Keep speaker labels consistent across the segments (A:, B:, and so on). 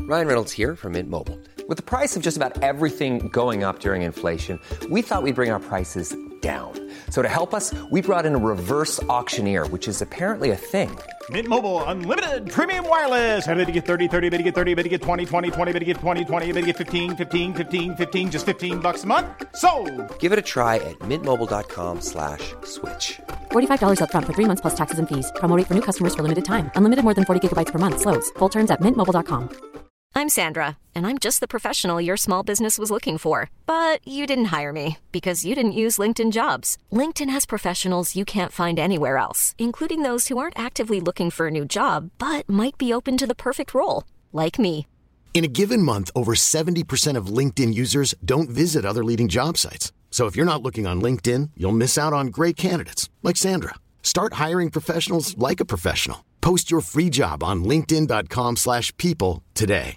A: Ryan Reynolds here from Mint Mobile. With the price of just about everything going up during inflation, we thought we'd bring our prices down. So to help us, we brought in a reverse auctioneer, which is apparently a thing.
B: Mint Mobile Unlimited Premium Wireless. How to get 30, 30, bit to get 30, bit to get 20, 20, 20, bit to get 20, 20, bit to get 15, 15, 15, 15, just $15 a month? Sold!
A: Give it a try at mintmobile.com/switch.
C: $45 up front for 3 months plus taxes and fees. Promo rate for new customers for limited time. Unlimited more than 40 gigabytes per month. Slows full terms at mintmobile.com.
D: I'm Sandra, and I'm just the professional your small business was looking for. But you didn't hire me because you didn't use LinkedIn Jobs. LinkedIn has professionals you can't find anywhere else, including those who aren't actively looking for a new job, but might be open to the perfect role, like me.
E: In a given month, over 70% of LinkedIn users don't visit other leading job sites. So if you're not looking on LinkedIn, you'll miss out on great candidates like Sandra. Start hiring professionals like a professional. Post your free job on linkedin.com/people today.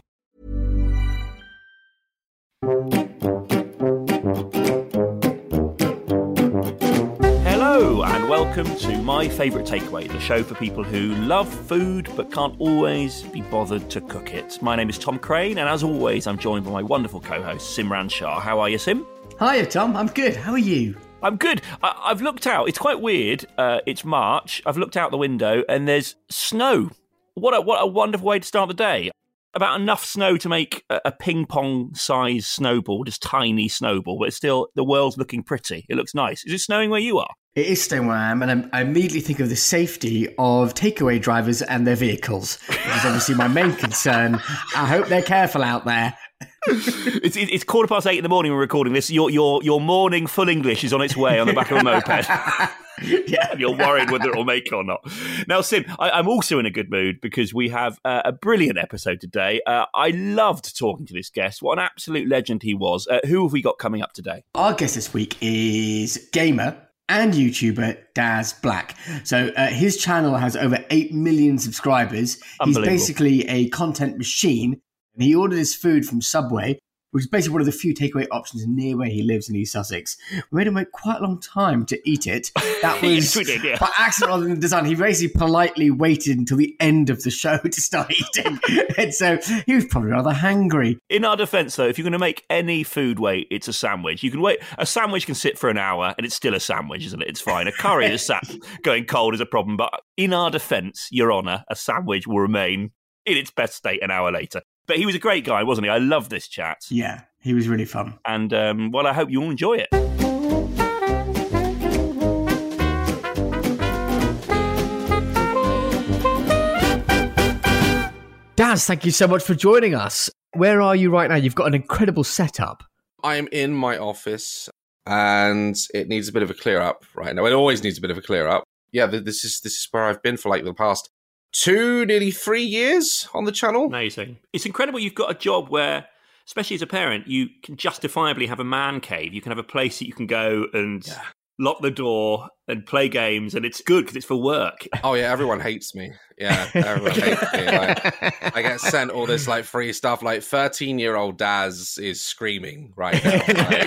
F: Hello and welcome to My Favourite Takeaway, the show for people who love food but can't always be bothered to cook it. My name is Tom Crane, and as always I'm joined by my wonderful co-host Simran Shah. How are you, Sim?
G: Hiya, Tom. I'm good. How are you?
F: I'm good. I've looked out. It's quite weird. It's March. I've looked out the window and there's snow. What a wonderful way to start the day. About enough snow to make a ping-pong-sized snowball, just tiny snowball, but it's still, the world's looking pretty. It looks nice. Is it snowing where you are?
G: It is snowing where I am, and I immediately think of the safety of takeaway drivers and their vehicles, which is obviously my main concern. I hope they're careful out there.
F: It's 8:15 in the morning. We're recording this. Your morning full English is on its way on the back of a moped.
G: Yeah.
F: You're worried whether it'll make it or not. Now, Sim, I'm also in a good mood because we have a brilliant episode today. I loved talking to this guest. What an absolute legend he was. Who have we got coming up today?
G: Our guest this week is gamer and YouTuber Daz Black. So his channel has over 8 million subscribers. He's basically a content machine. And he ordered his food from Subway, which is basically one of the few takeaway options near where he lives in East Sussex. We made him wait quite a long time to eat it. That was
F: Yes, we did, yeah.
G: by accident rather than design. He basically politely waited until the end of the show to start eating. And so he was probably rather hangry.
F: In our defence, though, if you're going to make any food wait, it's a sandwich. You can wait. A sandwich can sit for an hour, and it's still a sandwich, isn't it? It's fine. A curry is sat going cold is a problem. But in our defence, Your Honour, a sandwich will remain in its best state an hour later. But he was a great guy, wasn't he? I love this chat.
G: Yeah, he was really fun.
F: And, well, I hope you all enjoy it.
G: Daz, thank you so much for joining us. Where are you right now? You've got an incredible setup.
H: I'm in my office and it needs a bit of a clear up right now. It always needs a bit of a clear up. Yeah, this is where I've been for like the past 2, nearly 3 years on the channel.
F: Amazing. It's incredible you've got a job where, especially as a parent, you can justifiably have a man cave. You can have a place that you can go and lock the door and play games, and it's good because it's for work.
H: Oh, yeah, everyone hates me. Yeah, everyone hates me. Like, I get sent all this like free stuff. Like 13-year-old Daz is screaming right now.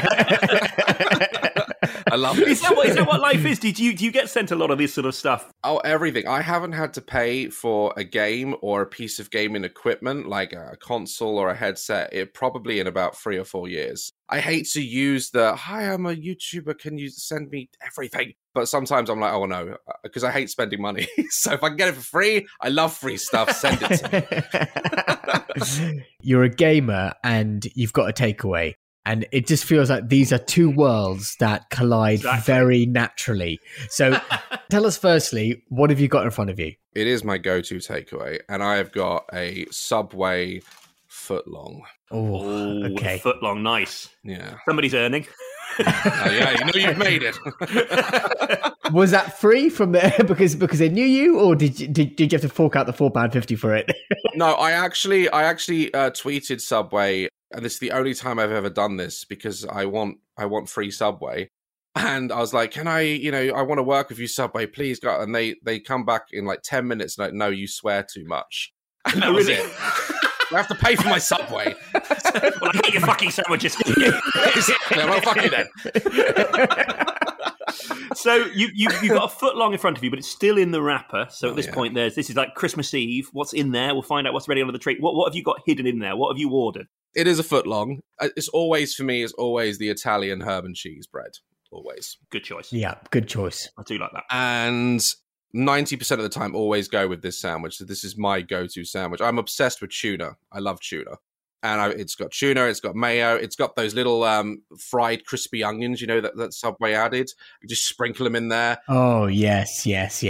H: I love it.
F: Is that what life is? Do you get sent a lot of this sort of stuff?
H: Oh, everything. I haven't had to pay for a game or a piece of gaming equipment, like a console or a headset, probably in about 3 or 4 years. I hate to use hi, I'm a YouTuber, can you send me everything? But sometimes I'm like, oh no, because I hate spending money. So if I can get it for free, I love free stuff, send it to me.
G: You're a gamer and you've got a takeaway. And it just feels like these are two worlds that collide very naturally. So tell us firstly, what have you got in front of you?
H: It is my go-to takeaway. And I have got a Subway footlong.
G: Oh, okay.
F: Footlong, nice.
H: Yeah.
F: Somebody's earning.
H: Oh, yeah, you know you've made it.
G: Was that free from there because they knew you, or did you have to fork out the £4.50 for it?
H: No, I actually tweeted Subway, and this is the only time I've ever done this because I want free Subway. And I was like, can I want to work with you, Subway, please go. And they come back in like 10 minutes and like, no, you swear too much. And that was it. I have to pay for my Subway.
F: Well, I hate your fucking sandwiches.
H: Well, fuck you then.
F: So you've got a foot long in front of you, but it's still in the wrapper. So at this point, this is like Christmas Eve. What's in there? We'll find out what's ready under the tree. What have you got hidden in there? What have you ordered?
H: It is a foot long. It's always, for me, it's always the Italian herb and cheese bread. Always.
F: Good choice.
G: Yeah, good choice.
F: I do like that.
H: And 90% of the time, always go with this sandwich. So this is my go-to sandwich. I'm obsessed with tuna. I love tuna. And it's got tuna, it's got mayo, it's got those little fried crispy onions, you know, that Subway added. You just sprinkle them in there.
G: Oh, yes.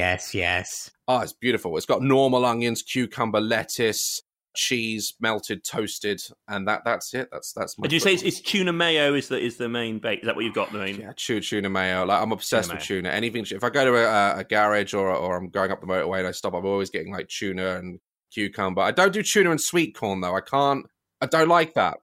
H: Oh, it's beautiful. It's got normal onions, cucumber, lettuce, cheese, melted, toasted, and that's it. That's my.
F: Did you say it's tuna mayo is the main bake? Is that what you've got? The main?
H: Yeah, tuna mayo. Like I'm obsessed with tuna. Anything. If I go to a garage or I'm going up the motorway and I stop, I'm always getting like tuna and cucumber. I don't do tuna and sweet corn though. I don't like that.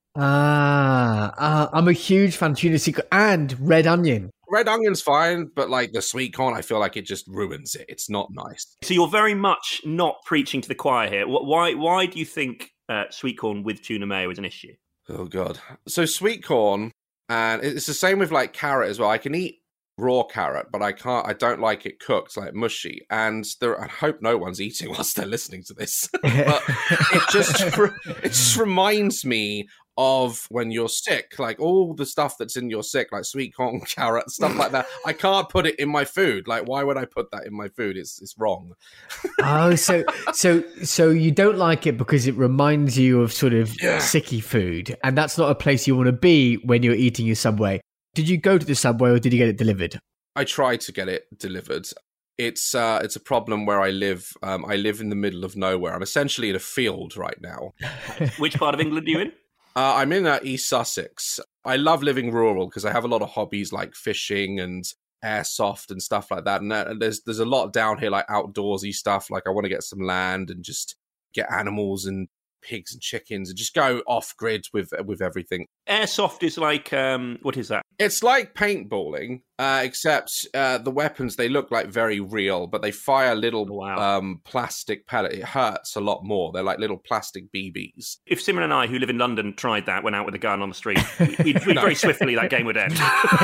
G: I'm a huge fan of tuna and red onion.
H: Red onion's fine, but like the sweet corn, I feel like it just ruins it. It's not nice.
F: So you're very much not preaching to the choir here. Why do you think sweet corn with tuna mayo is an issue?
H: Oh, God. So sweet corn, and it's the same with like carrot as well. I can eat raw carrot, but I don't like it cooked, like mushy. And I hope no one's eating whilst they're listening to this. But it just reminds me of when you're sick, like all the stuff that's in your sick, like sweet corn, carrot, stuff like that. I can't put it in my food. Like, why would I put that in my food? It's wrong.
G: Oh, so you don't like it because it reminds you of sort of sicky food, and that's not a place you want to be when you're eating your Subway. Did you go to the Subway or did you get it delivered?
H: I tried to get it delivered. It's a problem where I live. I live in the middle of nowhere. I'm essentially in a field right now.
F: Which part of England are you in?
H: I'm in East Sussex. I love living rural because I have a lot of hobbies like fishing and airsoft and stuff like that. And there's a lot down here, like outdoorsy stuff. Like I want to get some land and just get animals and pigs and chickens and just go off grid with everything.
F: Airsoft is like, what is that?
H: It's like paintballing, except the weapons, they look like very real, but they fire little plastic pellet. It hurts a lot more. They're like little plastic BBs.
F: If Simon and I, who live in London, tried that, went out with a gun on the street, we'd very swiftly, that game would end.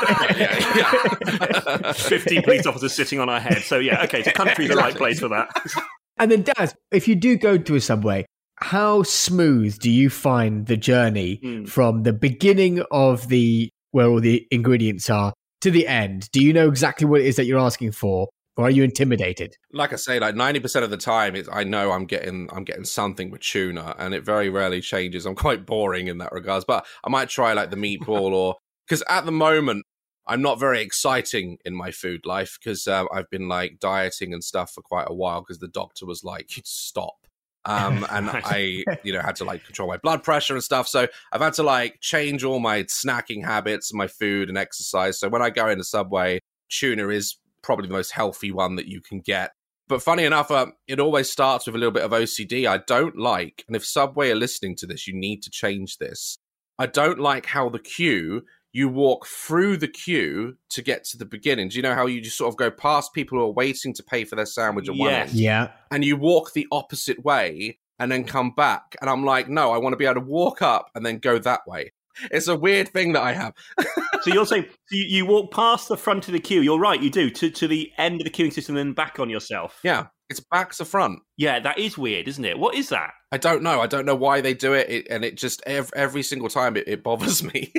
F: 15 police officers sitting on our head. So yeah, okay, so country's the right place for that.
G: And then Daz, if you do go to a Subway, how smooth do you find the journey from the beginning of where all the ingredients are to the end? Do you know exactly what it is that you're asking for, or are you intimidated?
H: Like I say, like 90% of the time, I know I'm getting something with tuna, and it very rarely changes. I'm quite boring in that regards, but I might try like the meatball, or because at the moment I'm not very exciting in my food life because I've been like dieting and stuff for quite a while because the doctor was like, stop. And I, had to like control my blood pressure and stuff. So I've had to like change all my snacking habits, my food and exercise. So when I go into Subway, tuna is probably the most healthy one that you can get. But funny enough, it always starts with a little bit of OCD. I don't like, and if Subway are listening to this, you need to change this. I don't like how you walk through the queue to get to the beginning. Do you know how you just sort of go past people who are waiting to pay for their sandwich at one end?
G: Yeah.
H: And you walk the opposite way and then come back. And I'm like, no, I want to be able to walk up and then go that way. It's a weird thing that I have.
F: So you're saying you walk past the front of the queue. You're right, you do, to the end of the queuing system and then back on yourself.
H: Yeah, it's back to front.
F: Yeah, that is weird, isn't it? What is that?
H: I don't know. I don't know why they do it. And it just, every single time, it bothers me.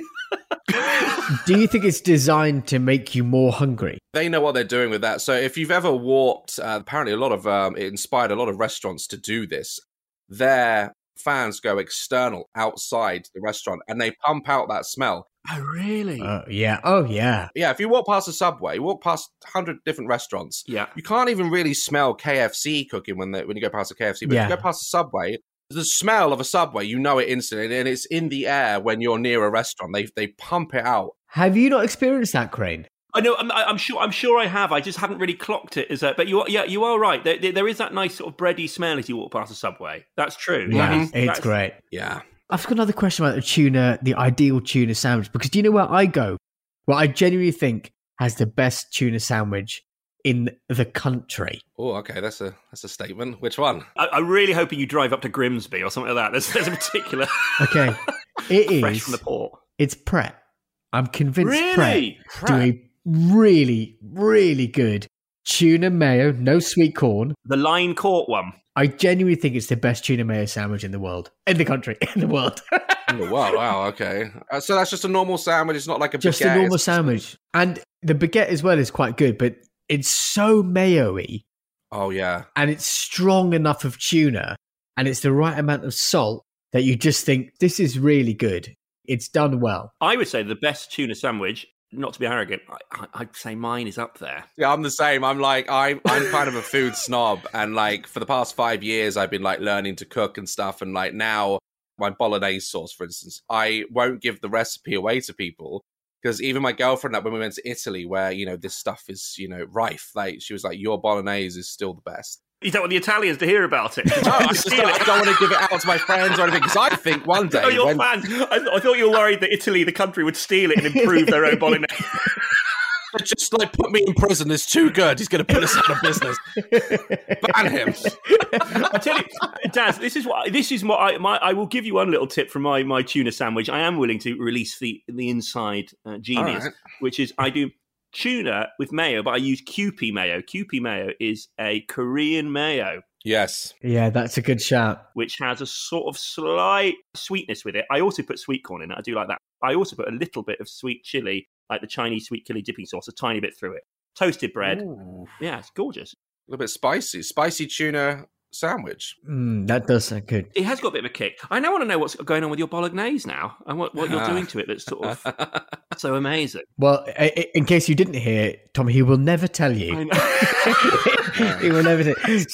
G: Do you think it's designed to make you more hungry?
H: They know what they're doing with that. So if you've ever walked, apparently it inspired a lot of restaurants to do this. Their fans go external outside the restaurant and they pump out that smell.
F: Oh, really?
G: Yeah. Oh, yeah.
H: Yeah, if you walk past a Subway, you walk past 100 different restaurants,
F: you
H: can't even really smell KFC cooking when you go past a KFC. But if you go past a Subway, the smell of a Subway, you know it instantly, and it's in the air when you're near a restaurant. They pump it out.
G: Have you not experienced that, Crane?
F: I know. I'm sure I have. I just haven't really clocked it. But you are right. There is that nice sort of bready smell as you walk past a Subway. That's true.
G: Yeah, it's great.
H: Yeah.
G: I've got another question about the tuna, the ideal tuna sandwich, because do you know where I go? Well, I genuinely think has the best tuna sandwich in the country.
H: Oh, okay, that's a statement. Which one?
F: I'm really hoping you drive up to Grimsby or something like that. There's a particular.
G: Okay, it is
F: fresh from the port.
G: It's Pret. I'm convinced
F: really?
G: Pret do a really, really good tuna mayo, no sweet corn.
F: The line caught one.
G: I genuinely think it's the best tuna mayo sandwich in the world. In the country, in the world.
H: Oh, wow, okay. So that's just a normal sandwich. It's not like a
G: just
H: baguette.
G: a normal sandwich. And the baguette as well is quite good, but it's so mayo-y.
H: Oh, yeah.
G: And it's strong enough of tuna, and it's the right amount of salt that you just think, this is really good. It's done well.
F: I would say the best tuna sandwich, not to be arrogant, I'd say mine is up there.
H: Yeah, I'm the same. I'm kind of a food snob. And like for the past 5 years, I've been like learning to cook and stuff. And like now, my bolognese sauce, for instance, I won't give the recipe away to people. Because even my girlfriend, like when we went to Italy, where, you know, this stuff is, you know, rife, like she was like, your bolognese is still the best.
F: You don't want the Italians to hear about it.
H: No, I don't want to give it out to my friends or anything, because I think one day...
F: Oh, your fans. I thought you were worried that Italy, the country, would steal it and improve their own bolognese.
H: Just like put me in prison is too good. He's going to put us out of business. Ban him.
F: I tell you, Daz, this is what I will give you one little tip from my tuna sandwich. I am willing to release the inside genius, right, which is I do tuna with mayo, but I use Kewpie mayo. Kewpie mayo is a Korean mayo.
H: Yes.
G: Yeah, that's a good shout.
F: Which has a sort of slight sweetness with it. I also put sweet corn in it. I do like that. I also put a little bit of sweet chili, like the Chinese sweet chili dipping sauce, a tiny bit through it. Toasted bread. Ooh. Yeah, it's gorgeous.
H: A little bit spicy. Spicy tuna sandwich.
G: That does sound good.
F: It has got a bit of a kick. I now want to know what's going on with your bolognese now and what you're doing to it that's sort of so amazing.
G: Well, in case you didn't hear, Tom, he will never tell you. He will never tell you.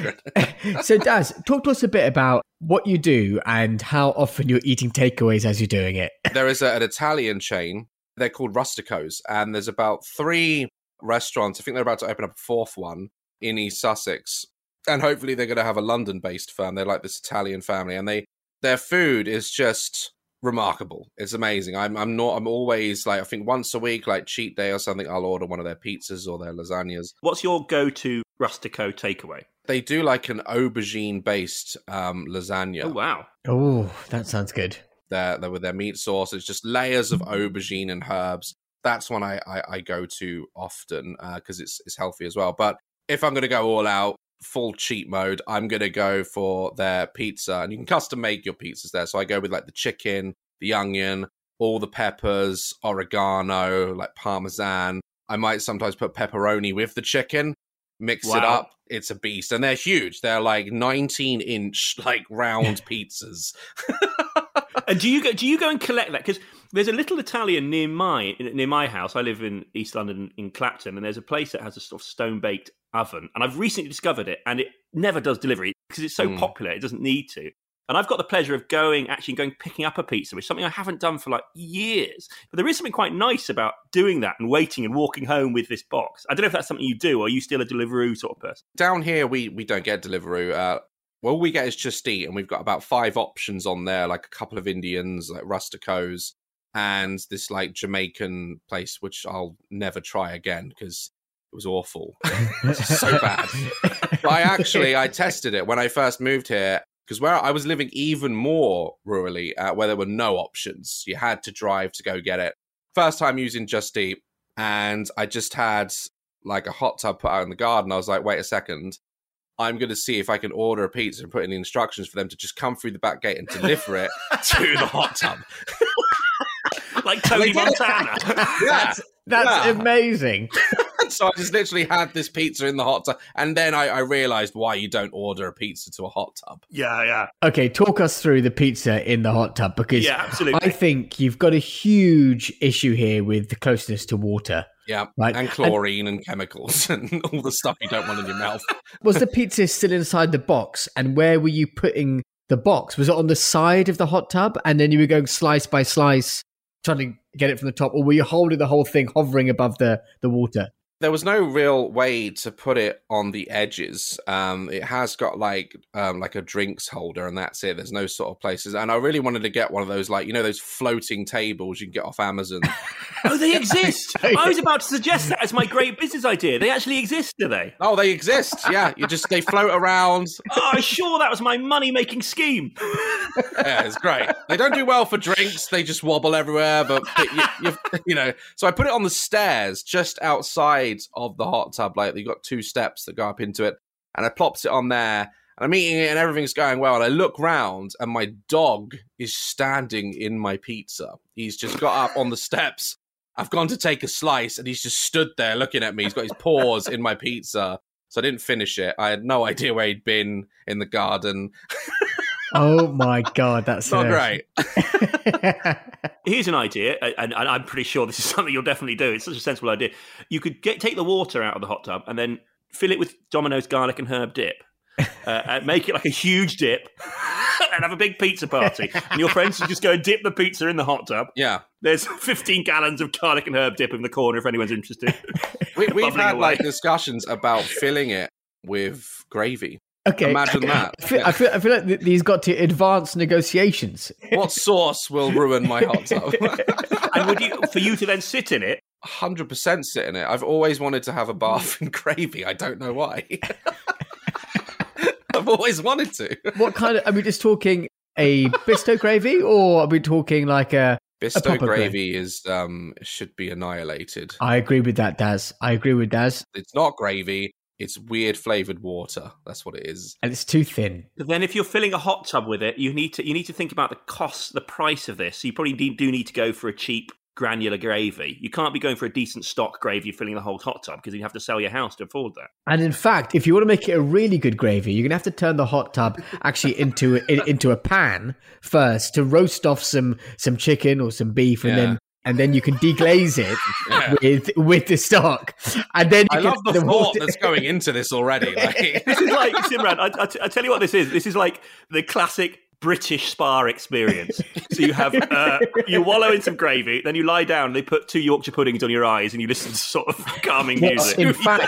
G: So, Daz, talk to us a bit about what you do and how often you're eating takeaways as you're doing it.
H: There is an Italian chain. They're called Rusticos, and there's about 3 restaurants. I think they're about to open up a 4th one in East Sussex. And hopefully they're going to have a London-based firm. They're like this Italian family, and their food is just remarkable. It's amazing. I'm always like, I think once a week, like cheat day or something, I'll order one of their pizzas or their lasagnas.
F: What's your go-to Rustico takeaway?
H: They do like an aubergine-based lasagna.
F: Oh, wow.
G: Oh, that sounds good.
H: They're with their meat sauce. It's just layers of aubergine and herbs. That's one I go to often because it's healthy as well. But if I'm going to go all out, full cheat mode, I'm going to go for their pizza. And you can custom make your pizzas there. So I go with like the chicken, the onion, all the peppers, oregano, like Parmesan. I might sometimes put pepperoni with the chicken, mix it up. It's a beast. And they're huge. They're like 19-inch, like round pizzas.
F: And do you go and collect that? Because there's a little Italian near my house. I live in East London in Clapton, and there's a place that has a sort of stone-baked oven. And I've recently discovered it, and it never does delivery because it's so popular. It doesn't need to. And I've got the pleasure of going picking up a pizza, which is something I haven't done for like years. But there is something quite nice about doing that and waiting and walking home with this box. I don't know if that's something you do, or are you still a Deliveroo sort of person?
H: Down here, we don't get Deliveroo. All we get is Just Eat, and we've got about 5 options on there, like a couple of Indians, like Rusticos, and this like Jamaican place, which I'll never try again because it was awful. So bad. But I tested it when I first moved here, because where I was living even more rurally, where there were no options. You had to drive to go get it. First time using Just Eat, and I just had like a hot tub put out in the garden. I was like, wait a second. I'm going to see if I can order a pizza and put in the instructions for them to just come through the back gate and deliver it to the hot tub.
F: Like Tony Montana.
G: That's amazing.
H: So I just literally had this pizza in the hot tub, and then I realised why you don't order a pizza to a hot tub.
F: Yeah.
G: Okay, talk us through the pizza in the hot tub, because
F: absolutely.
G: I think you've got a huge issue here with the closeness to water.
H: Yeah, right? And chlorine and chemicals and all the stuff you don't want in your mouth.
G: Was the pizza still inside the box, and where were you putting the box? Was it on the side of the hot tub, and then you were going slice by slice, trying to get it from the top, or were you holding the whole thing hovering above the water?
H: There was no real way to put it on the edges. It has got like a drinks holder, and that's it. There's no sort of places. And I really wanted to get one of those, like, you know, those floating tables you can get off Amazon.
F: Oh, they exist. I was about to suggest that as my great business idea. They actually exist, do they?
H: Oh, they exist. Yeah, they float around.
F: Oh, I'm sure that was my money-making scheme.
H: Yeah, it's great. They don't do well for drinks. They just wobble everywhere. But you know, so I put it on the stairs just outside of the hot tub. Like, you got 2 steps that go up into it, and I plops it on there, and I'm eating it, and everything's going well. And I look round, and my dog is standing in my pizza. He's just got up on the steps. I've gone to take a slice, and he's just stood there looking at me. He's got his paws in my pizza. So I didn't finish it. I had no idea where he'd been in the garden.
I: Oh my God, that's
H: not great.
F: Here's an idea, and I'm pretty sure this is something you'll definitely do. It's such a sensible idea. You could take the water out of the hot tub and then fill it with Domino's garlic and herb dip. And make it like a huge dip and have a big pizza party. And your friends should just go and dip the pizza in the hot tub.
H: Yeah.
F: There's 15 gallons of garlic and herb dip in the corner if anyone's interested.
H: We've had like discussions about filling it with gravy.
I: Okay.
H: Imagine that.
I: I feel like these got to advanced negotiations.
H: What sauce will ruin my hot tub?
F: And for you to then sit in it?
H: 100% sit in it. I've always wanted to have a bath in gravy. I don't know why. I've always wanted to.
I: What kind of, are we just talking a Bisto gravy, or are we talking like a
H: Bisto gravy is should be annihilated.
I: I agree with that, Daz. I agree with Daz.
H: It's not gravy. It's weird flavored water. That's what it is.
I: And it's too thin.
F: But then if you're filling a hot tub with it, you need to think about the price of this. So you probably do need to go for a cheap granular gravy. You can't be going for a decent stock gravy filling the whole hot tub, because you'd have to sell your house to afford that.
I: And in fact, if you want to make it a really good gravy, you're going to have to turn the hot tub actually into a pan first to roast off some chicken or some beef, and then you can deglaze it with the stock. And then
H: I love the thought that's going into this already.
F: This is like, Simran, I tell you what this is. This is like the classic British spa experience. So you have you wallow in some gravy, then you lie down, they put 2 Yorkshire puddings on your eyes, and you listen to sort of calming music.
I: In fact,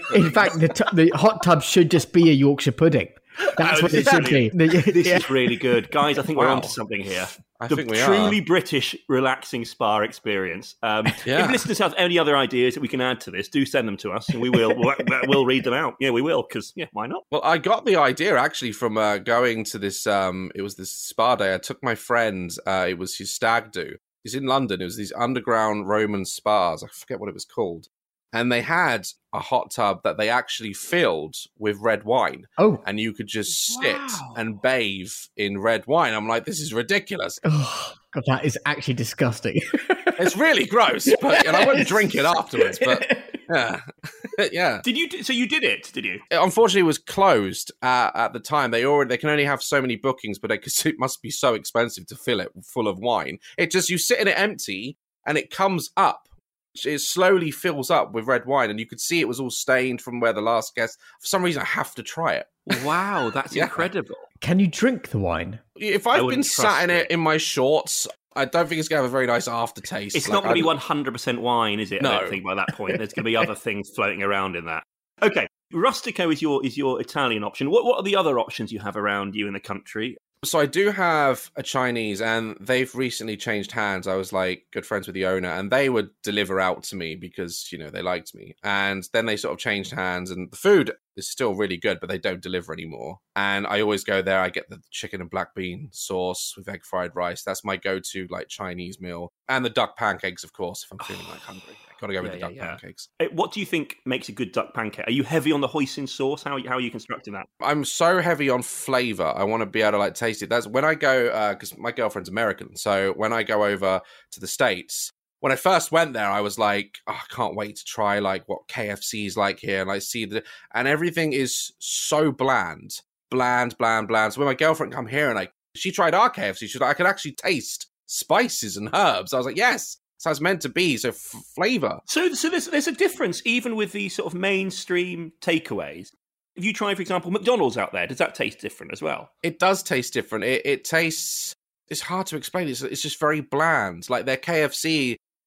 I: the hot tub should just be a Yorkshire pudding. That's what it should be.
F: This is really good. Guys, I think we're onto something here.
H: I think we
F: truly British relaxing spa experience. If listeners have any other ideas that we can add to this, do send them to us, and we'll read them out. Yeah, we will, because why not?
H: Well, I got the idea actually from going to this. It was this spa day. I took my friend. It was his stag do. He's in London. It was these underground Roman spas. I forget what it was called. And they had a hot tub that they actually filled with red wine.
I: Oh.
H: And you could just sit and bathe in red wine. I'm like, this is ridiculous.
I: Oh, God, that is actually disgusting.
H: It's really gross. And I wouldn't drink it afterwards, but yeah. Yeah.
F: So you did it, did you?
H: It unfortunately was closed at the time. They can only have so many bookings, but it must be so expensive to fill it full of wine. It just, you sit in it empty and it comes up. It slowly fills up with red wine, and you could see it was all stained from where the last guest. For some reason, I have to try it.
F: Wow, that's incredible.
I: Can you drink the wine?
H: If I've been sat in it in my shorts, I don't think it's going to have a very nice aftertaste.
F: It's not going to be 100% wine, is it?
H: No.
F: I don't think by that point. There's going to be other things floating around in that. Okay, Rustico is your Italian option. What are the other options you have around you in the country?
H: So I do have a Chinese, and they've recently changed hands. I was like good friends with the owner, and they would deliver out to me because, they liked me. And then they sort of changed hands, and the food is still really good, but they don't deliver anymore. And I always go there. I get the chicken and black bean sauce with egg fried rice. That's my go-to Chinese meal. And the duck pancakes, of course, if I'm feeling hungry. Got to go with the duck pancakes.
F: What do you think makes a good duck pancake? Are you heavy on the hoisin sauce? How are you constructing that?
H: I'm so heavy on flavor. I want to be able to taste it. That's when I go, because my girlfriend's American. So when I go over to the States, when I first went there, I was like, I can't wait to try what KFC is like here. And and everything is so bland. So when my girlfriend come here and she tried our KFC, I could actually taste spices and herbs. I was like, yes. So it's meant to be, so flavour.
F: So there's a difference even with these sort of mainstream takeaways. If you try, for example, McDonald's out there, does that taste different as well?
H: It does taste different. It tastes, it's hard to explain. It's just very bland. Like their KFC,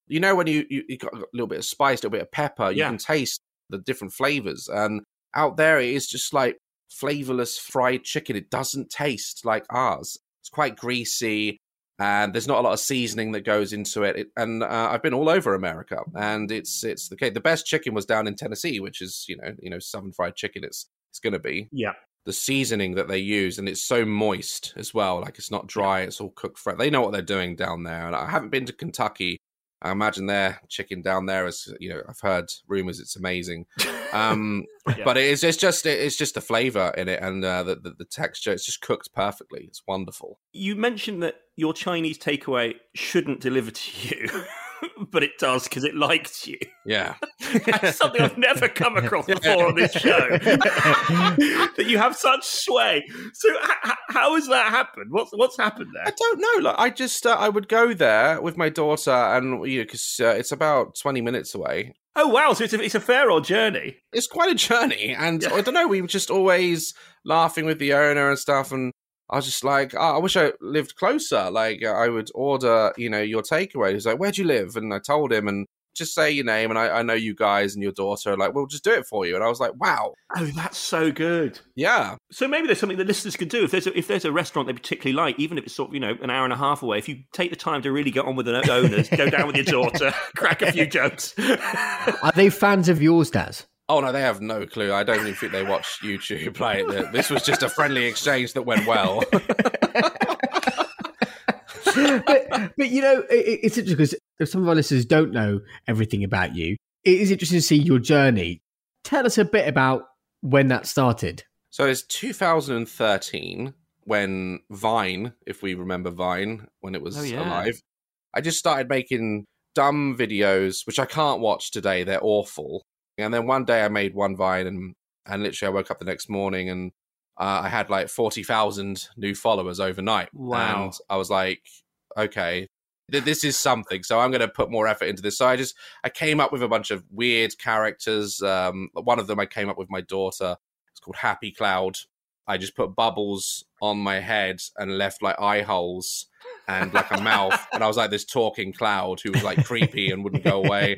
H: You know, when you got a little bit of spice, a little bit of pepper, you can taste the different flavors. And out there, it is just like flavorless fried chicken. It doesn't taste like ours. It's quite greasy, and there's not a lot of seasoning that goes into it. And I've been all over America, and it's okay. The best chicken was down in Tennessee, which is you know Southern fried chicken. It's going to be the seasoning that they use, and it's so moist as well. Like it's not dry; it's all cooked fresh. They know what they're doing down there. And I haven't been to Kentucky. I imagine their chicken down there is, I've heard rumors it's amazing. But it's just the flavor in it and the texture. It's just cooked perfectly. It's wonderful.
F: You mentioned that your Chinese takeaway shouldn't deliver to you, but it does because it likes you.
H: Yeah.
F: That's something I've never come across before on this show. That you have such sway. So how has that happened? What's happened there?
H: I don't know. Like, I just I would go there with my daughter, and because it's about 20 minutes away.
F: Oh wow! So it's a fair old journey.
H: It's quite a journey, and I don't know. We were just always laughing with the owner and stuff, and I was just like, oh, I wish I lived closer. Like, I would order, your takeaway. He was like, where do you live? And I told him, and just say your name, and I know you guys and your daughter. Like, we'll just do it for you. And I was like, wow.
F: Oh, that's so good.
H: Yeah.
F: So maybe there's something that listeners could do. If there's a restaurant they particularly like, even if it's sort of, an hour and a half away, if you take the time to really get on with the owners, go down with your daughter, crack a few jokes.
I: Are they fans of yours, Daz?
H: Oh, no, they have no clue. I don't even think they watch YouTube. Like, this was just a friendly exchange that went well.
I: but it's interesting because if some of our listeners don't know everything about you, it is interesting to see your journey. Tell us a bit about when that started.
H: So it's 2013 when Vine, if we remember Vine, when it was alive, I just started making dumb videos, which I can't watch today. They're awful. And then one day I made one Vine and literally I woke up the next morning and I had like 40,000 new followers overnight.
F: Wow.
H: And I was like, okay, this is something. So I'm going to put more effort into this. So I came up with a bunch of weird characters. One of them I came up with my daughter. It's called Happy Cloud. I just put bubbles on my head and left like eye holes and like a mouth. And I was like this talking cloud who was like creepy and wouldn't go away.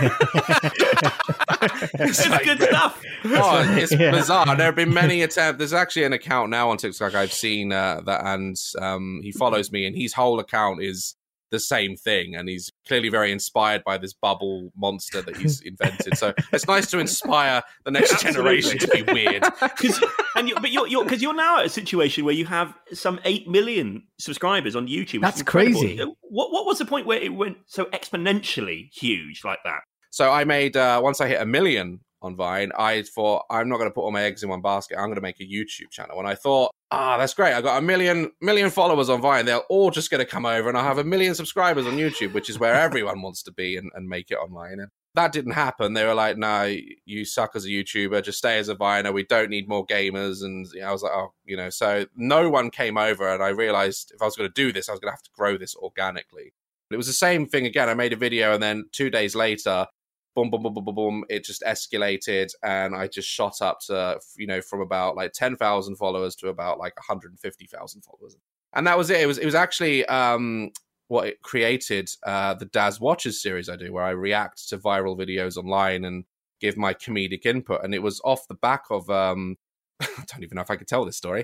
F: It's like, good stuff.
H: Oh, it's bizarre. There have been many attempts. There's actually an account now on TikTok I've seen that, and he follows me, and his whole account is the same thing, and he's clearly very inspired by this bubble monster that he's invented. So it's nice to inspire the next generation to be weird.
F: Because you're now at a situation where you have some 8 million subscribers on YouTube.
I: That's crazy.
F: What was the point where it went so exponentially huge like that?
H: So I made, once I hit 1 million on Vine, I thought, I'm not going to put all my eggs in one basket. I'm going to make a YouTube channel. And I thought, that's great. I got 1 million followers on Vine. They're all just going to come over and I'll have 1 million subscribers on YouTube, which is where everyone wants to be and make it online. And that didn't happen. They were like, no, you suck as a YouTuber. Just stay as a Viner. We don't need more gamers. And I was like, so no one came over. And I realized if I was going to do this, I was going to have to grow this organically. It was the same thing again. I made a video and then 2 days later, boom, boom, boom, boom, boom, boom, it just escalated and I just shot up to, from about like 10,000 followers to about like 150,000 followers. And that was it. It was actually what it created the Daz Watches series I do, where I react to viral videos online and give my comedic input. And it was off the back of, I don't even know if I could tell this story.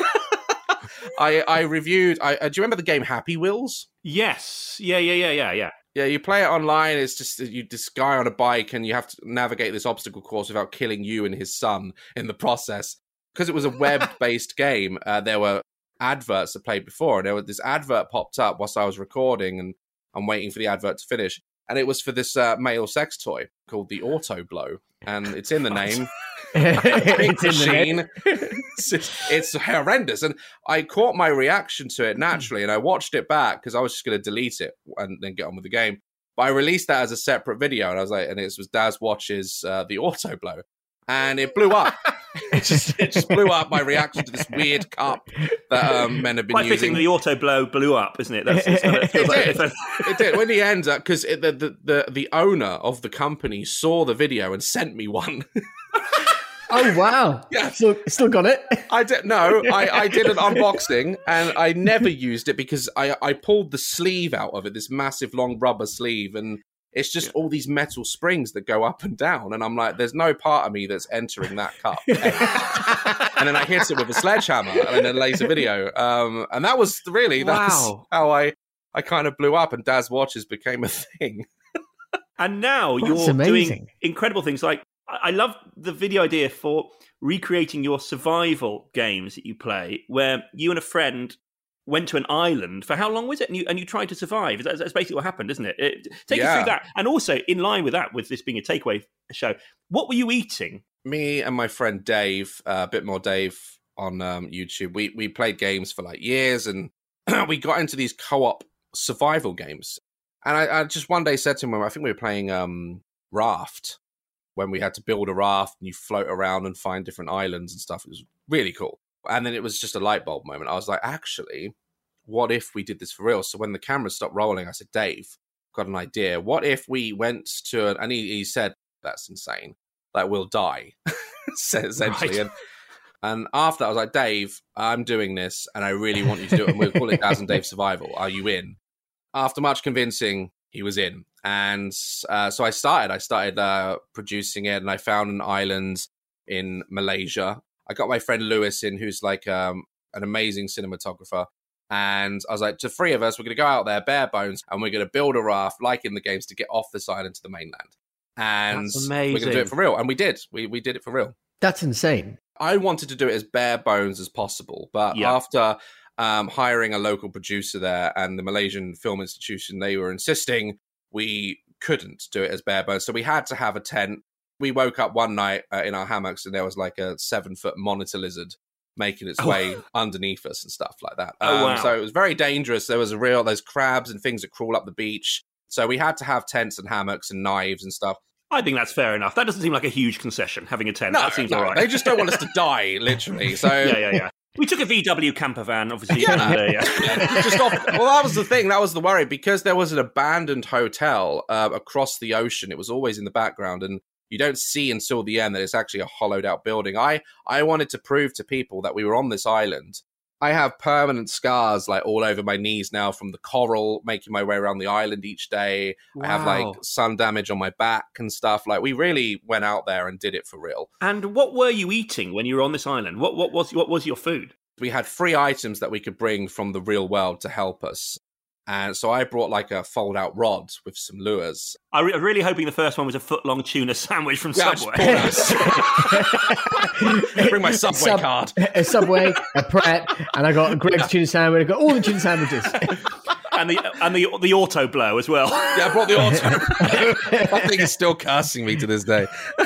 H: I reviewed, do you remember the game Happy Wheels?
F: Yes. Yeah.
H: Yeah, you play it online. It's just this guy on a bike, and you have to navigate this obstacle course without killing you and his son in the process. Because it was a web-based game, there were adverts that played before, and this advert popped up whilst I was recording, and I'm waiting for the advert to finish. And it was for this male sex toy called the Auto Blow, and it's in the name. Big machine. It's horrendous, and I caught my reaction to it naturally, and I watched it back because I was just going to delete it and then get on with the game. But I released that as a separate video, and I was like, and it was Daz Watches the Auto Blow, and it blew up. It just blew up my reaction to this weird cup that men have been using.
F: Quite fitting the Auto Blow blew up, isn't it?
H: It did. When the end, because the owner of the company saw the video and sent me one.
I: Oh, wow.
H: Yeah.
I: Still got it?
H: I did an unboxing and I never used it because I pulled the sleeve out of it, this massive long rubber sleeve, and It's just all these metal springs that go up and down. And I'm like, there's no part of me that's entering that cup. And then I hit it with a sledgehammer and then laser video. And that was how I kind of blew up, and Daz Watches became a thing.
F: And now you're doing incredible things. Like, I love the video idea for recreating your survival games that you play, where you and a friend went to an island for how long was it? And you tried to survive. That's basically what happened, isn't it? Take us through that. And also, in line with that, with this being a takeaway show, what were you eating?
H: Me and my friend Dave, a bit more Dave on YouTube, we played games for like years, and we got into these co-op survival games. And I just one day said to him, I think we were playing Raft, when we had to build a raft and you float around and find different islands and stuff. It was really cool. And then it was just a light bulb moment. I was like, actually, what if we did this for real? So when the camera stopped rolling, I said, Dave, got an idea. What if we went to and he said, that's insane. Like, we'll die, essentially. Right. And after, I was like, Dave, I'm doing this, and I really want you to do it. And we'll call it Daz and Dave Survival. Are you in? After much convincing, he was in. And so I started producing it, and I found an island in Malaysia. I got my friend Lewis in, who's like an amazing cinematographer. And I was like, to three of us, we're going to go out there, bare bones, and we're going to build a raft, like in the games, to get off this island to the mainland. And we're going to do it for real. And we did. We did it for real.
I: That's insane.
H: I wanted to do it as bare bones as possible. But after hiring a local producer there and the Malaysian Film Institution, they were insisting we couldn't do it as bare bones. So we had to have a tent. We woke up one night in our hammocks, and there was like a 7-foot monitor lizard making its way underneath us and stuff like that.
F: Wow.
H: So it was very dangerous. There was there's crabs and things that crawl up the beach. So we had to have tents and hammocks and knives and stuff.
F: I think that's fair enough. That doesn't seem like a huge concation, having a tent. That seems all right.
H: They just don't want us to die, literally. So
F: Yeah. We took a VW camper van, obviously.
H: Well, that was the thing. That was the worry. Because there was an abandoned hotel across the ocean. It was always in the background, and you don't see until the end that it's actually a hollowed out building. I wanted to prove to people that we were on this island. I have permanent scars like all over my knees now from the coral, making my way around the island each day. Wow. I have like sun damage on my back and stuff. Like, we really went out there and did it for real.
F: And what were you eating when you were on this island? What was your food?
H: We had 3 items that we could bring from the real world to help us. And so I brought like a fold-out rod with some lures.
F: I'm really hoping the first one was a foot-long tuna sandwich from Subway.
H: Bring my Subway card.
I: A Subway, a Pret, and I got a Greg's tuna sandwich. I got all the tuna sandwiches.
F: and the auto blow as well.
H: Yeah, I brought the auto. I think he's still cursing me to this day.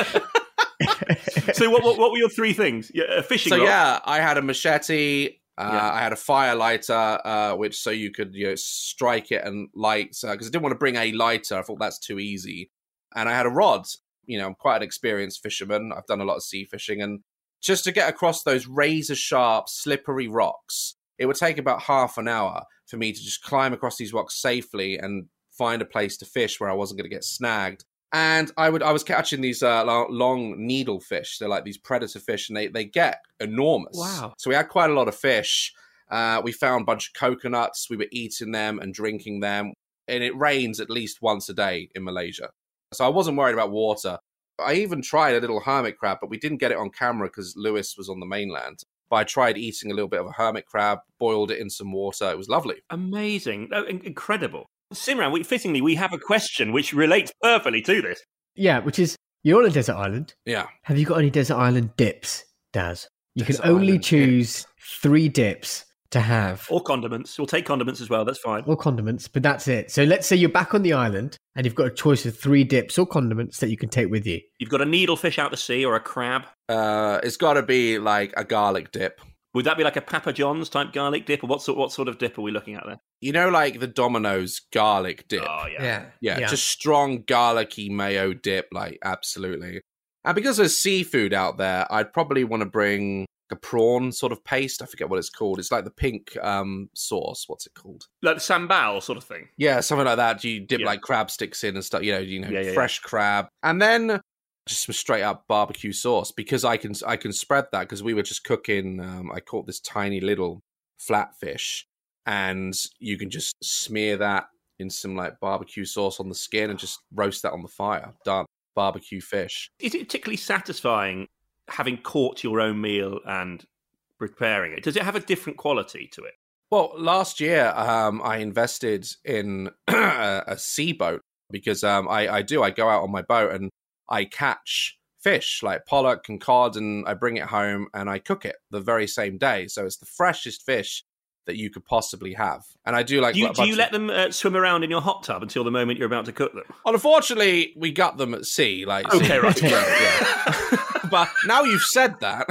F: So what were your 3 things? A fishing rod?
H: Yeah, I had a machete. I had a fire lighter, which so you could strike it and light. Because I didn't want to bring a lighter. I thought that's too easy. And I had a rod. I'm quite an experienced fisherman. I've done a lot of sea fishing. And just to get across those razor-sharp, slippery rocks, it would take about half an hour for me to just climb across these rocks safely and find a place to fish where I wasn't going to get snagged. And I was catching these long needle fish. They're like these predator fish, and they get enormous.
F: Wow.
H: So we had quite a lot of fish. We found a bunch of coconuts. We were eating them and drinking them. And it rains at least once a day in Malaysia. So I wasn't worried about water. I even tried a little hermit crab, but we didn't get it on camera because Lewis was on the mainland. But I tried eating a little bit of a hermit crab, boiled it in some water. It was lovely.
F: Amazing. Incredible. Simran, fittingly, we have a question which relates perfectly to this.
I: Yeah, which is, you're on a desert island.
H: Yeah.
I: Have you got any desert island dips, Daz? You can only choose 3 dips to have.
F: Or condiments. We'll take condiments as well, that's fine.
I: Or condiments, but that's it. So let's say you're back on the island and you've got a choice of 3 dips or condiments that you can take with you.
F: You've got a needlefish out the sea or a crab.
H: It's got to be like a garlic dip.
F: Would that be like a Papa John's type garlic dip, or what sort of dip are we looking at there?
H: Like the Domino's garlic dip.
F: Oh,
H: yeah. Just strong garlicky mayo dip, like, absolutely. And because there's seafood out there, I'd probably want to bring a prawn sort of paste. I forget what it's called. It's like the pink sauce. What's it called?
F: Like the sambal sort of thing.
H: Yeah, something like that. You dip like crab sticks in and stuff. Fresh crab, and then just some straight up barbecue sauce, because I can spread that, because we were just cooking. I caught this tiny little flatfish, and you can just smear that in some like barbecue sauce on the skin and just roast that on the fire. Done. Barbecue fish.
F: Is it particularly satisfying having caught your own meal and preparing it? Does it have a different quality to it?
H: Well, last year I invested in a sea boat because I go out on my boat and I catch fish like pollock and cod, and I bring it home and I cook it the very same day. So it's the freshest fish that you could possibly have. And I do like...
F: Do you let them swim around in your hot tub until the moment you're about to cook them?
H: Well, unfortunately, we got them at sea. Like,
F: okay, right.
H: Yeah. But now you've said that...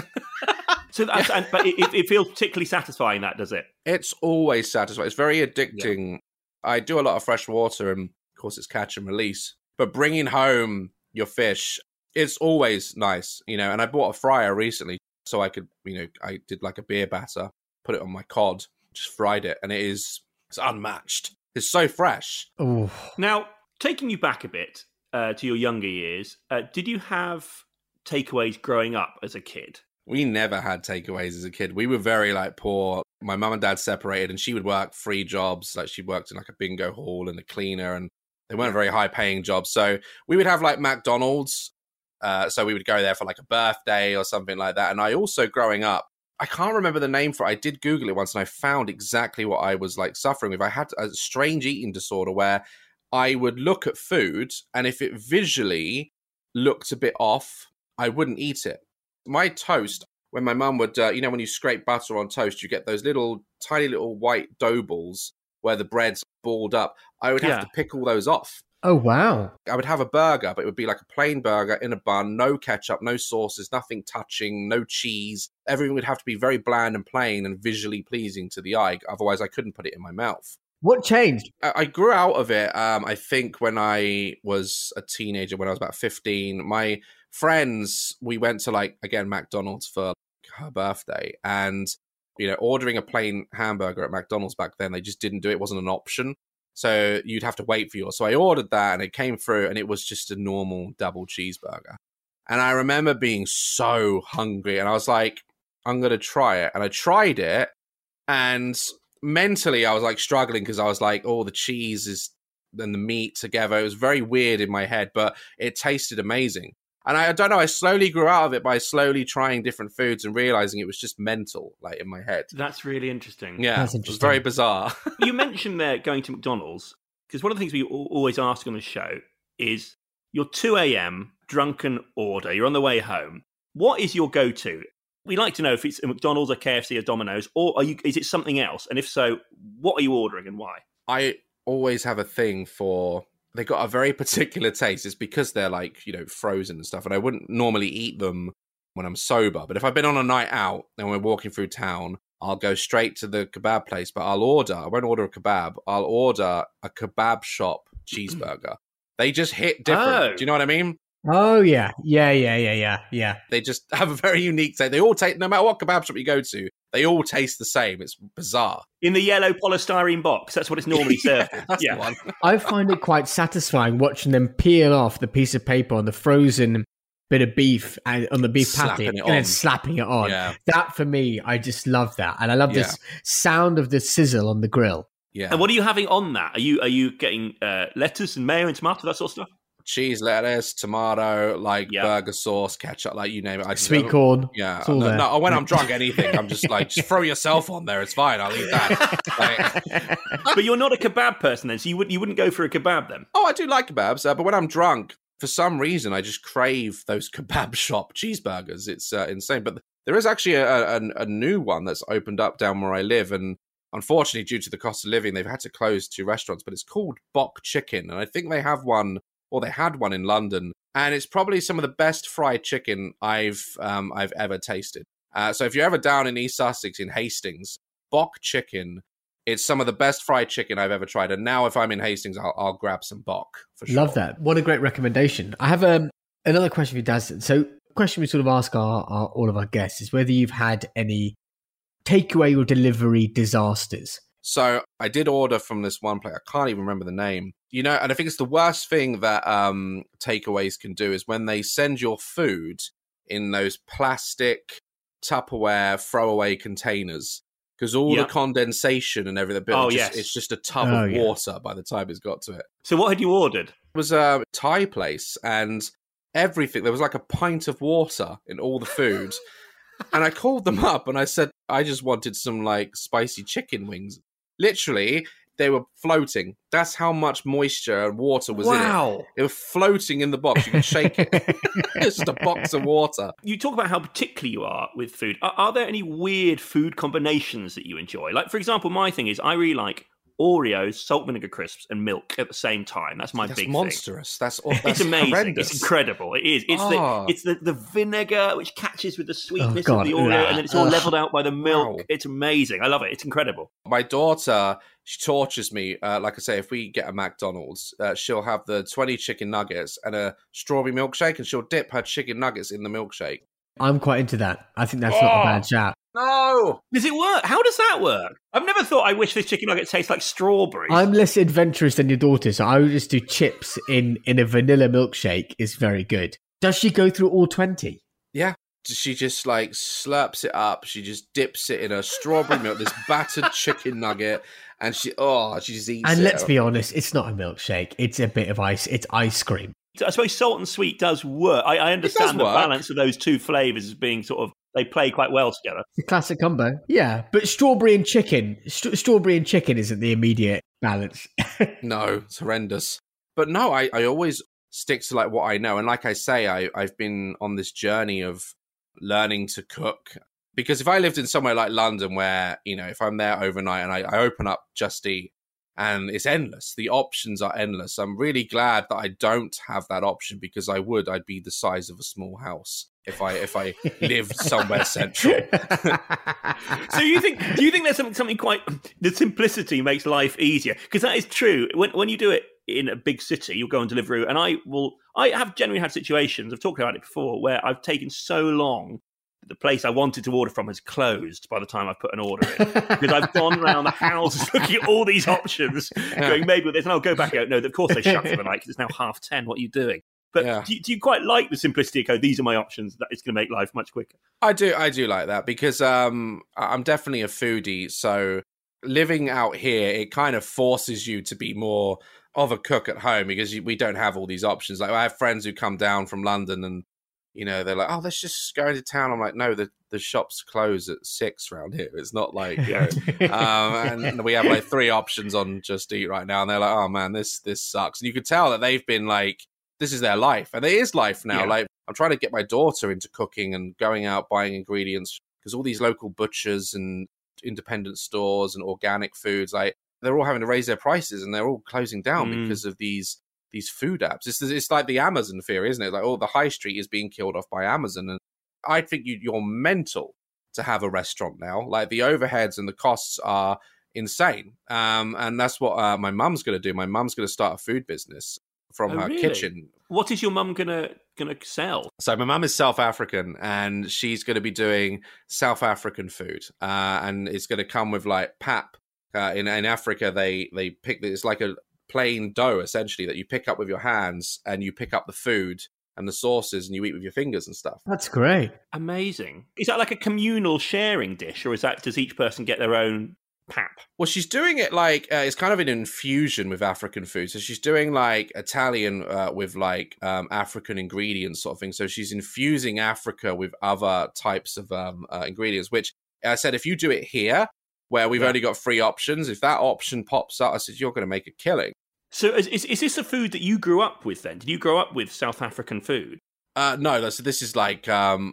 F: So that's, but it feels particularly satisfying, that, does it?
H: It's always satisfying. It's very addicting. Yeah. I do a lot of fresh water, and of course it's catch and release. But bringing home your fish, it's always nice, you know. And I bought a fryer recently, so I could, you know, I did like a beer batter, put it on my cod, just fried it, and it's unmatched. It's so fresh.
I: Ooh.
F: Now, taking you back a bit to your younger years, did you have takeaways growing up as a kid?
H: We never had takeaways as a kid. We were very like poor. My mum and dad separated, and she would work 3 jobs. Like she worked in like a bingo hall and a cleaner, and they weren't very high paying jobs. So we would have like McDonald's. So we would go there for like a birthday or something like that. And I also, growing up, I can't remember the name for it. I did Google it once and I found exactly what I was like suffering with. I had a strange eating disorder where I would look at food, and if it visually looked a bit off, I wouldn't eat it. My toast, when my mum would, you know, when you scrape butter on toast, you get those tiny little white dough balls where the bread's balled up. I would have to pick all those off.
I: Oh, wow.
H: I would have a burger, but it would be like a plain burger in a bun, no ketchup, no sauces, nothing touching, no cheese. Everything would have to be very bland and plain and visually pleasing to the eye. Otherwise, I couldn't put it in my mouth.
I: What changed?
H: I grew out of it, I think, when I was a teenager, when I was about 15. My friends, we went to, like, again, McDonald's for her birthday. And, you know, ordering a plain hamburger at McDonald's back then, they just didn't do it. It wasn't an option. So you'd have to wait for yours. So I ordered that, and it came through, and it was just a normal double cheeseburger. And I remember being so hungry, and I was like, I'm going to try it. And I tried it, and mentally I was like struggling because I was like, oh, the cheese and the meat together. It was very weird in my head, but it tasted amazing. And I don't know, I slowly grew out of it by slowly trying different foods and realizing it was just mental, like in my head.
F: That's really interesting.
H: Yeah,
I: That's
H: it was very bizarre.
F: You mentioned there going to McDonald's, because one of the things we always ask on the show is your 2 a.m. drunken order. You're on the way home. What is your go-to? We like to know if it's a McDonald's, a KFC, a Domino's, or is it something else? And if so, what are you ordering and why?
H: I always have a thing for... They got a very particular taste. It's because they're like, you know, frozen and stuff. And I wouldn't normally eat them when I'm sober. But if I've been on a night out and we're walking through town, I'll go straight to the kebab place. But I won't order a kebab. I'll order a kebab shop cheeseburger. They just hit different.
F: Oh.
H: Do you know what I mean?
I: Oh, yeah. Yeah.
H: They just have a very unique taste. They all taste, no matter what kebab shop you go to, they all taste the same. It's bizarre.
F: In the yellow polystyrene box, that's what it's normally served in.
H: That's the one.
I: I find it quite satisfying watching them peel off the piece of paper on the frozen bit of beef and on the beef patty and then slapping it on.
H: Yeah.
I: That, for me, I just love that. And I love this sound of the sizzle on the grill.
H: Yeah.
F: And what are you having on that? Are you getting lettuce and mayo and tomato, that sort of stuff?
H: Cheese, lettuce, tomato, like burger sauce, ketchup, like you name it.
I: Sweet corn.
H: Yeah. No, when I'm drunk, anything. I'm just like, just throw yourself on there. It's fine. I'll eat that.
F: But you're not a kebab person then, so you wouldn't go for a kebab then?
H: Oh, I do like kebabs, but when I'm drunk, for some reason, I just crave those kebab shop cheeseburgers. It's insane. But there is actually a new one that's opened up down where I live, and unfortunately, due to the cost of living, they've had to close 2 restaurants, but it's called Bok Chicken, and I think they have one... or they had one in London, and it's probably some of the best fried chicken I've ever tasted. So if you're ever down in East Sussex in Hastings, Bok Chicken, it's some of the best fried chicken I've ever tried. And now if I'm in Hastings, I'll grab some Bok for sure.
I: Love that. What a great recommendation. I have another question for you, Daz. So the question we sort of ask all of our guests is whether you've had any takeaway or delivery disasters.
H: So I did order from this one place. I can't even remember the name. You know, and I think it's the worst thing that takeaways can do is when they send your food in those plastic Tupperware throwaway containers. because all the condensation and everything, it's just a tub of water by the time it's got to it.
F: So what had you ordered?
H: It was a Thai place, and everything, there was like a pint of water in all the food. And I called them up and I said, I just wanted some like spicy chicken wings. Literally, they were floating. That's how much moisture and water was in it. It was floating in the box. You could shake it. It's just a box of water.
F: You talk about how particular you are with food. Are there any weird food combinations that you enjoy? Like, for example, my thing is I really like Oreos, salt vinegar crisps, and milk at the same time. That's my big
H: monstrous.
F: thing.
H: That's
F: it's amazing.
H: Horrendous.
F: It's incredible. It is. It's the vinegar which catches with the sweetness of the Oreo, and then it's all leveled out by the milk. Wow. It's amazing. I love it. It's incredible.
H: My daughter, she tortures me. Like I say, if we get a McDonald's, she'll have the 20 chicken nuggets and a strawberry milkshake, and she'll dip her chicken nuggets in the milkshake.
I: I'm quite into that. I think that's not a bad shout.
H: No!
F: Does it work? How does that work? I've never thought I wish this chicken nugget tastes like strawberries.
I: I'm less adventurous than your daughter, so I would just do chips in a vanilla milkshake. Is very good. Does she go through all 20?
H: Yeah. She just like slurps it up. She just dips it in a strawberry milk, this battered chicken nugget, and she just eats it.
I: And let's be honest, it's not a milkshake. It's a bit of ice. It's ice cream.
F: I suppose salt and sweet does work. I understand the balance of those two flavours as being sort of, they play quite well together.
I: The classic combo. Yeah, but strawberry and chicken isn't the immediate balance.
H: No, it's horrendous. But no, I always stick to like what I know. And like I say, I've been on this journey of learning to cook. Because if I lived in somewhere like London where, you know, if I'm there overnight and I open up Just Eat, and it's endless. The options are endless. I'm really glad that I don't have that option, because I'd be the size of a small house if I lived somewhere central.
F: So do you think there's something quite, the simplicity makes life easier? Because that is true. When you do it in a big city, you'll go on Deliveroo, and I have generally had situations, I've talked about it before, where I've taken so long, the place I wanted to order from has closed by the time I've put an order in, because I've gone around the house looking at all these options, going, maybe this, and I'll go back out. No, of course they shut for the night because it's now 10:30. What are you doing? But do you quite like the simplicity of, these are my options, that it's going to make life much quicker?
H: I do like that, because I'm definitely a foodie. So living out here, it kind of forces you to be more of a cook at home, because we don't have all these options. Like, I have friends who come down from London and, you know, they're like, oh, let's just go into town. I'm like, no, the shops close at 6 around here. It's not like, you know, and we have like 3 options on Just Eat right now. And they're like, oh man, this sucks. And you could tell that they've been like, this is their life. And it is life now. Yeah. Like, I'm trying to get my daughter into cooking and going out buying ingredients, because all these local butchers and independent stores and organic foods, like, they're all having to raise their prices, and they're all closing down because of these food apps. It's like the Amazon theory, isn't it? Like, the high street is being killed off by Amazon. And I think you're mental to have a restaurant now. Like, the overheads and the costs are insane. And that's what my mum's going to do. My mum's going to start a food business from her kitchen.
F: What is your mum gonna sell?
H: So my mum is South African, and she's going to be doing South African food. And it's going to come with like pap. In Africa, they pick, it's like a plain dough, essentially, that you pick up with your hands, and you pick up the food and the sauces, and you eat with your fingers and stuff.
I: That's great.
F: Amazing. Is that like a communal sharing dish, or does each person get their own pap?
H: Well, she's doing it like, it's kind of an infusion with African food. So she's doing like Italian with like African ingredients sort of thing. So she's infusing Africa with other types of ingredients, which I said, if you do it here, where we've only got 3 options, if that option pops up, I said, you're going to make a killing.
F: So is this a food that you grew up with then? Did you grow up with South African food?
H: No, so this is like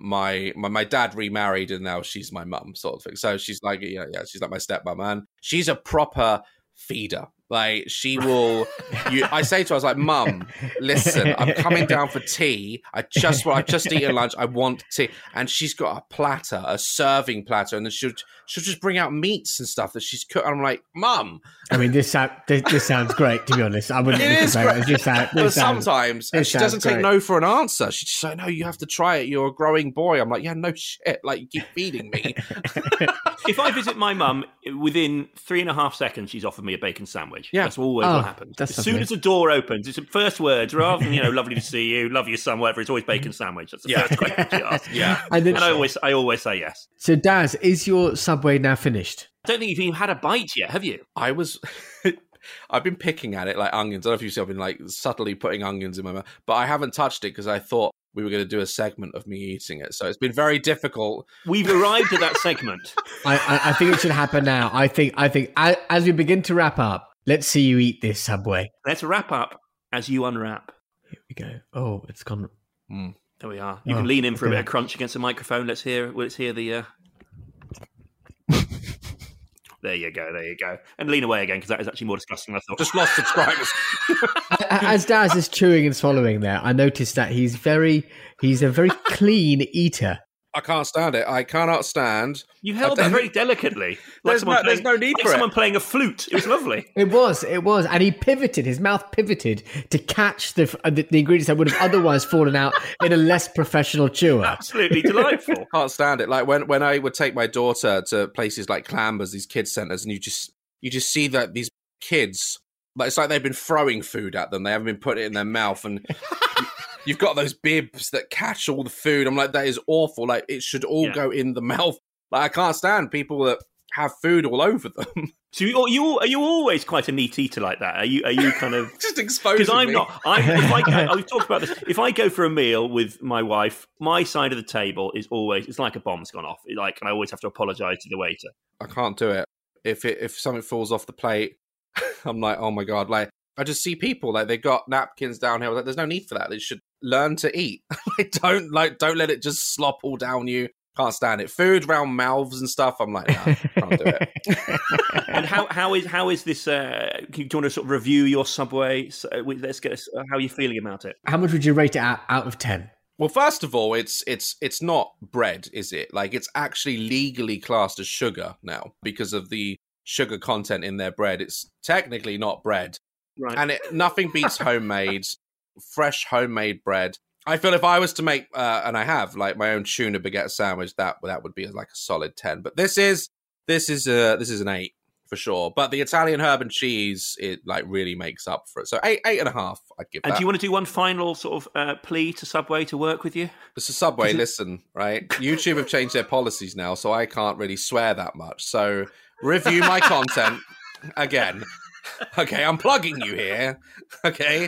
H: my dad remarried, and now she's my mum sort of thing. So she's like, she's like my stepmom, and she's a proper feeder. Like, she will, I say to her, I was like, Mum, listen, I'm coming down for tea. I've just eaten lunch. I want tea. And she's got a platter, a serving platter, and then she'll just bring out meats and stuff that she's cooked. And I'm like, Mum.
I: I mean, this sounds great, to be honest. I wouldn't
H: But sometimes she doesn't take no for an answer. She's just like, no, you have to try it. You're a growing boy. I'm like, yeah, no shit. Like, you keep feeding me.
F: If I visit my mum, within 3.5 seconds, she's offered me a bacon sandwich. sandwich. Yeah. That's always what happens. As soon as the door opens, it's the first words, rather than, lovely to see you, love your son, whatever, it's always bacon sandwich. That's the first question you ask.
H: Yeah.
F: And I always say yes.
I: So, Daz, is your Subway now finished?
F: I don't think you've even had a bite yet, have you?
H: I've been picking at it like onions. I don't know if you've seen, I've been like subtly putting onions in my mouth, but I haven't touched it because I thought we were going to do a segment of me eating it. So it's been very difficult.
F: We've arrived at that segment.
I: I think it should happen now. I think as we begin to wrap up, let's see you eat this Subway.
F: Let's wrap up as you unwrap.
I: Here we go. Oh, it's gone.
F: There we are. You can lean in for a bit of crunch against the microphone. Let's hear the... There you go. And lean away again, because that is actually more disgusting than I thought.
H: Just lost subscribers.
I: As Daz is chewing and swallowing there, I noticed that he's a very clean eater.
H: I can't stand it. I cannot stand.
F: You held it very delicately.
H: There's no need for it.
F: Like someone playing a flute. It was lovely.
I: It was. And he pivoted, his mouth pivoted to catch the ingredients that would have otherwise fallen out in a less professional chewer.
F: Absolutely delightful.
H: Can't stand it. Like when I would take my daughter to places like Clambers, these kids centres, and you just see that these kids, like, it's like they've been throwing food at them. They haven't been putting it in their mouth, and you've got those bibs that catch all the food. I'm like, that is awful. Like, it should all go in the mouth. Like, I can't stand people that have food all over them.
F: So are you always quite a neat eater like that? Are you kind of
H: just exposing me?
F: Because I'm not. I've talked about this. If I go for a meal with my wife, my side of the table is always, it's like a bomb's gone off. And I always have to apologise to the waiter.
H: I can't do it. If something falls off the plate, I'm like, oh my God. Like, I just see people like they got napkins down here. Like, there's no need for that. They should learn to eat. Don't let it just slop all down you. Can't stand it. Food around mouths and stuff. I'm like, no, can't do it.
F: And how is this? Do you want to sort of review your Subway? Let's get how are you feeling about it?
I: How much would you rate it out of 10?
H: Well, first of all, it's not bread, is it? Like, it's actually legally classed as sugar now because of the sugar content in their bread. It's technically not bread.
F: Right.
H: And nothing beats fresh homemade bread. I feel if I was to make, and I have, like, my own tuna baguette sandwich, that would be like a solid 10. But this is an 8 for sure. But the Italian herb and cheese, it like really makes up for it. So 8.5, I'd give that.
F: And do you want to do one final sort of plea to Subway to work with you?
H: It's a Subway. Listen, right? YouTube have changed their policies now, so I can't really swear that much. So review my content again. Okay, I'm plugging you here. Okay.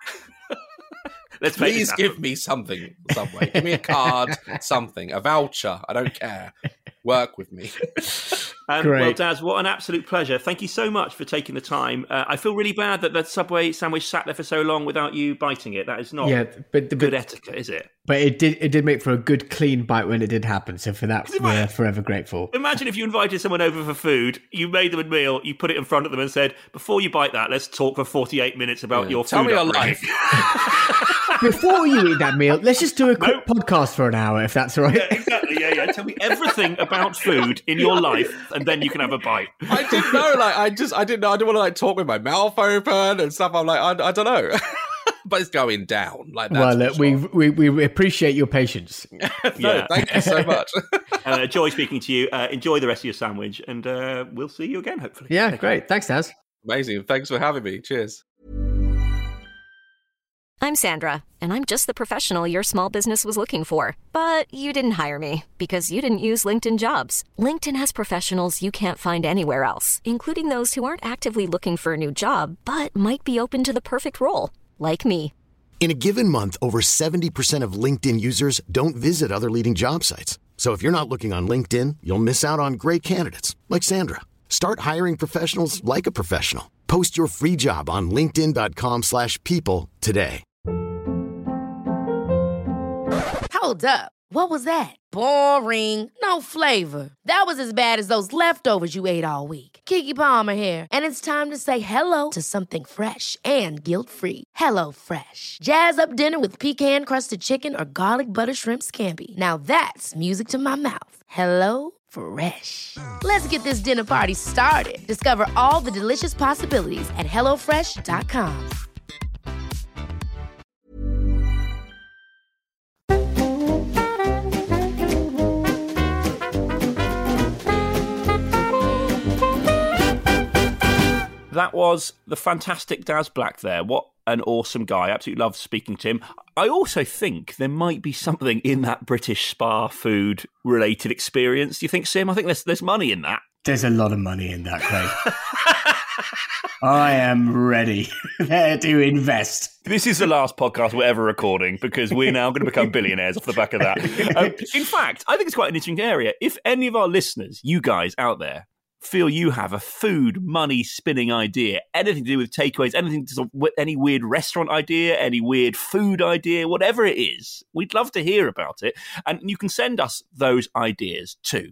H: Please give me something, Subway. Give me a card, something, a voucher. I don't care. Work with me.
F: Well, Daz, what an absolute pleasure. Thank you so much for taking the time. I feel really bad that the Subway sandwich sat there for so long without you biting it. That is not good etiquette, is it?
I: But it did make for a good, clean bite when it did happen. So for that, we're forever grateful.
F: Imagine if you invited someone over for food, you made them a meal, you put it in front of them and said, before you bite that, let's talk for 48 minutes about your food.
H: Tell me your life.
I: Before you eat that meal, let's just do a quick podcast for an hour, if that's all right.
F: Yeah, exactly. Yeah. Tell me everything about food in your life, and then you can have a bite.
H: I didn't know. I didn't know. I didn't want to like talk with my mouth open and stuff. I'm like, I don't know. But it's going down. Like, that's
I: well, look, we appreciate your patience.
H: Thank you so much.
F: Joy speaking to you. Enjoy the rest of your sandwich, and we'll see you again, hopefully.
I: Yeah, great. Thanks, Daz.
H: Amazing. Thanks for having me. Cheers.
D: I'm Sandra, and I'm just the professional your small business was looking for. But you didn't hire me because you didn't use LinkedIn Jobs. LinkedIn has professionals you can't find anywhere else, including those who aren't actively looking for a new job, but might be open to the perfect role, like me.
E: In a given month, over 70% of LinkedIn users don't visit other leading job sites. So if you're not looking on LinkedIn, you'll miss out on great candidates like Sandra. Start hiring professionals like a professional. Post your free job on linkedin.com/people today.
J: Hold up. What was that? Boring. No flavor. That was as bad as those leftovers you ate all week. Keke Palmer here. And it's time to say hello to something fresh and guilt-free. HelloFresh. Jazz up dinner with pecan-crusted chicken or garlic butter shrimp scampi. Now that's music to my mouth. HelloFresh. Let's get this dinner party started. Discover all the delicious possibilities at HelloFresh.com.
F: That was the fantastic Daz Black there. What an awesome guy. Absolutely loved speaking to him. I also think there might be something in that British spa food related experience. Do you think, Sim? I think there's money in that.
G: There's a lot of money in that, Craig. I am ready there to invest.
F: This is the last podcast we're ever recording because we're now going to become billionaires off the back of that. In fact, I think it's quite an interesting area. If any of our listeners, you guys out there, feel you have a food, money spinning idea, anything to do with takeaways, anything to any weird restaurant idea, any weird food idea, whatever it is, we'd love to hear about it. And you can send us those ideas to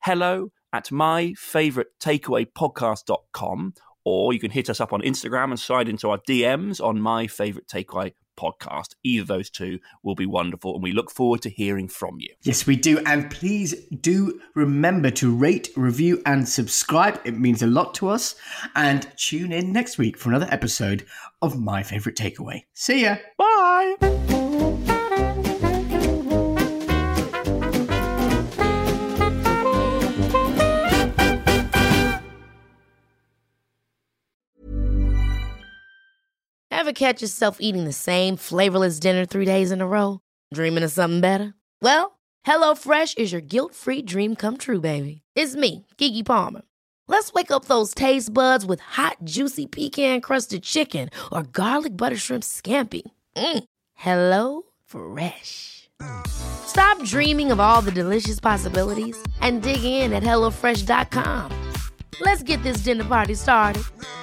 F: hello@myfavoritetakeawaypodcast.com, or you can hit us up on Instagram and slide into our DMs on My Favourite Takeaway Podcast. Either of those two will be wonderful, and we look forward to hearing from you.
G: Yes, we do. And please do remember to rate, review, and subscribe. It means a lot to us. And tune in next week for another episode of My Favourite Takeaway. See ya.
F: Bye.
J: Ever catch yourself eating the same flavorless dinner 3 days in a row? Dreaming of something better? Well, HelloFresh is your guilt-free dream come true, baby. It's me, Keke Palmer. Let's wake up those taste buds with hot, juicy pecan-crusted chicken or garlic butter shrimp scampi. HelloFresh. Stop dreaming of all the delicious possibilities and dig in at HelloFresh.com. Let's get this dinner party started.